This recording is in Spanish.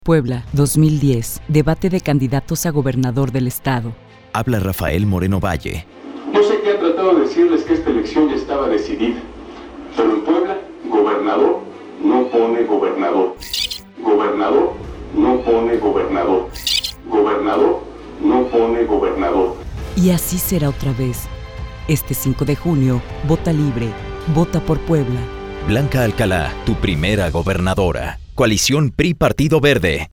Puebla, 2010. Debate de candidatos a gobernador del estado. Habla Rafael Moreno Valle. Yo sé que han tratado de decirles que esta elección ya estaba decidida, pero en Puebla, gobernador no pone gobernador. Gobernador no pone gobernador. Gobernador no pone gobernador. Y así será otra vez. Este 5 de junio, vota libre, vota por Puebla. Blanca Alcalá, tu primera gobernadora. Coalición PRI Partido Verde.